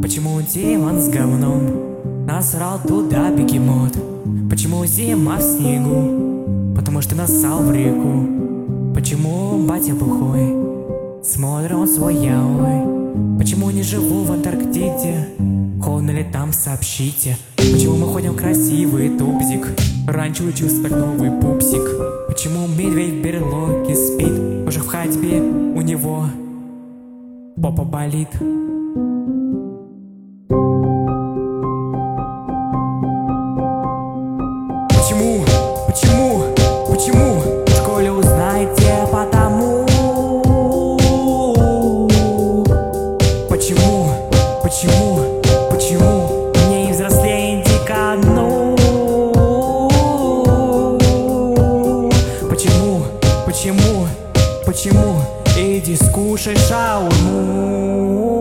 Почему демон с говном насрал туда бегемот? Почему зима в снегу? Потому что насал в реку. Почему батя бухой смотрит он свой яой? Почему не живу в Антарктиде? Холодно ли там, сообщите? Почему мы ходим в красивый тубзик? Раньше учился так новый пупсик. Почему медведь в берлоге спит? Уже в ходьбе у него попа болит. Почему? Почему? Почему? В школе узнаете потому. Почему? Почему? Почему? Мне и взрослее дикану. Почему? Почему? Почему? Иди скушай шаурму.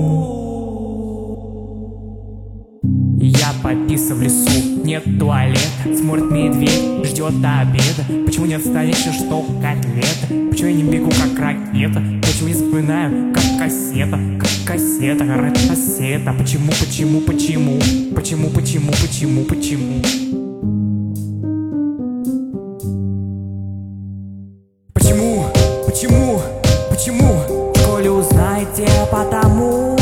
Я пописал в лесу, нет туалета. Смотрит медведь, ждет обеда. Почему не отстанешь, что котлета? Почему я не бегу, как ракета? Почему не вспоминаю, как кассета? Как кассета, рэп-кассета. Почему, почему, почему? Почему, почему, почему, почему? Почему, почему, почему? В школе узнаете потому.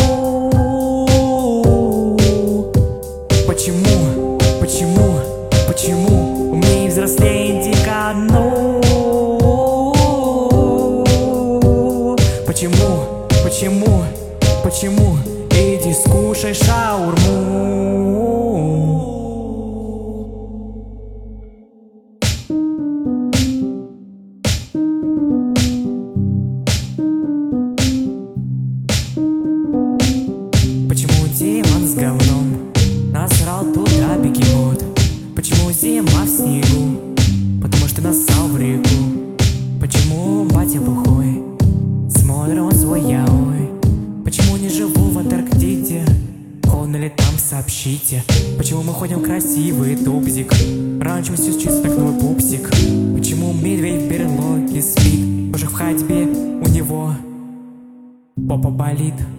Почему, почему, почему? Умнее взрослее дикану. Почему, почему, почему? Иди скушай шаурму. Почему демон с говном насрал туда бегемот? Почему зима в снегу? Потому что насал в реку. Почему батя бухой смотрит он свой яой? Почему не живу в Антарктиде? Холодно ли там, сообщите? Почему мы ходим в красивый тубзик? Раньше мы учился так новый пупсик. Почему медведь в берлоге спит? Уже в ходьбе у него попа болит.